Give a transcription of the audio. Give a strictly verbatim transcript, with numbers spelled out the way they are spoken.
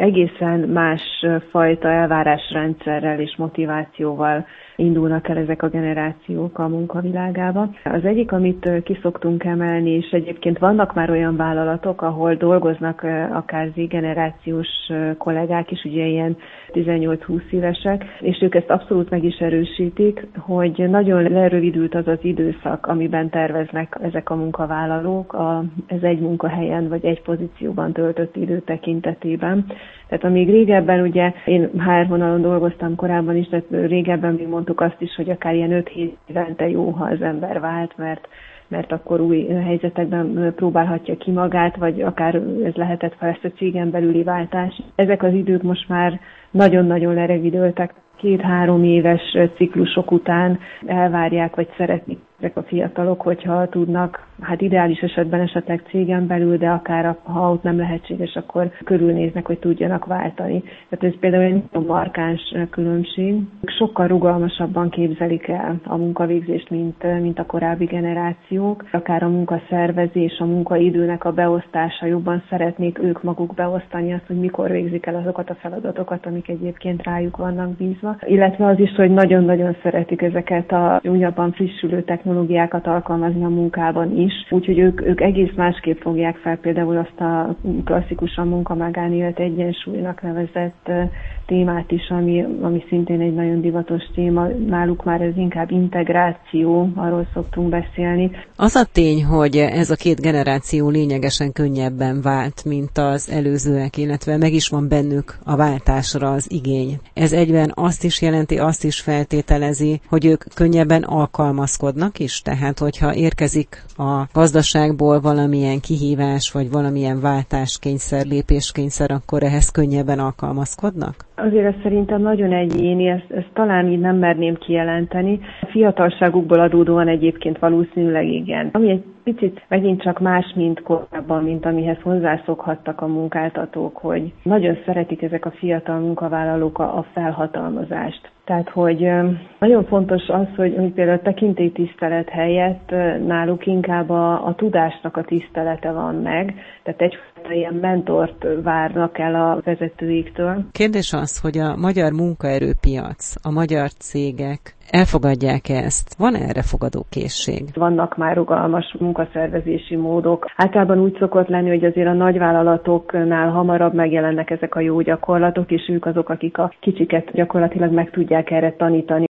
egészen más fajta elvárásrendszerrel és motivációval indulnak el ezek a generációk a munkavilágába. Az egyik, amit ki szoktunk emelni, és egyébként vannak már olyan vállalatok, ahol dolgoznak akár Z-generációs kollégák is, ugye ilyen tizennyolc-húsz évesek, és ők ezt abszolút meg is erősítik, hogy nagyon lerövidült az az időszak, amiben terveznek ezek a munkavállalók a, ez egy munkahelyen vagy egy pozícióban töltött idő tekintetében. Tehát amíg régebben, ugye én há er vonalon dolgoztam korábban is, tehát régebben még mondtuk azt is, hogy akár ilyen öt-hét évente jó, ha az ember vált, mert mert akkor új helyzetekben próbálhatja ki magát, vagy akár ez lehetett fel ezt a cégen belüli váltás. Ezek az idők most már nagyon-nagyon lerövidültek. Két-három éves ciklusok után elvárják, vagy szeretnék ezek a fiatalok, hogyha tudnak, hát ideális esetben esetleg cégen belül, de akár ha ott nem lehetséges, akkor körülnéznek, hogy tudjanak váltani. Tehát ez például egy nagyon markáns különbség. Sokkal rugalmasabban képzelik el a munkavégzést, mint, mint a korábbi generációk. Akár a munkaszervezés, a munkaidőnek a beosztása, jobban szeretnék ők maguk beosztani azt, hogy mikor végzik el azokat a feladatokat, amik egyébként rájuk vannak bízva. Illetve az is, hogy nagyon-nagyon szeretik ezeket a újabban frissülő technológiákat alkalmazni a munkában is. Úgyhogy ők, ők egész másképp fogják fel például azt a klasszikusan munka-magánélet egyensúlynak nevezett témát is, ami, ami szintén egy nagyon divatos téma. Náluk már ez inkább integráció, arról szoktunk beszélni. Az a tény, hogy ez a két generáció lényegesen könnyebben vált, mint az előzőek, illetve meg is van bennük a váltásra az igény. Ez egyben azt is jelenti, azt is feltételezi, hogy ők könnyebben alkalmazkodnak is, tehát hogyha érkezik a gazdaságból valamilyen kihívás, vagy valamilyen váltáskényszer, lépéskényszer, akkor ehhez könnyebben alkalmazkodnak? Azért ez szerintem nagyon egyéni, ezt, ezt talán így nem merném kijelenteni. A fiatalságukból adódóan egyébként valószínűleg igen. Ami egy picit megint csak más, mint korábban, mint amihez hozzászokhattak a munkáltatók, hogy nagyon szeretik ezek a fiatal munkavállalók a felhatalmazást. Tehát, hogy nagyon fontos az, hogy, hogy például a tekintélytisztelet helyett náluk inkább a, a tudásnak a tisztelete van meg, tehát egyfajta ilyen mentort várnak el a vezetőiktől. Kérdés az, hogy a magyar munkaerőpiac, a magyar cégek elfogadják ezt? Van erre fogadókészség? Vannak már rugalmas munkaszervezési módok. Általában úgy szokott lenni, hogy azért a nagyvállalatoknál hamarabb megjelennek ezek a jó gyakorlatok, és ők azok, akik a kicsiket gyakorlatilag meg tudják erre tanítani.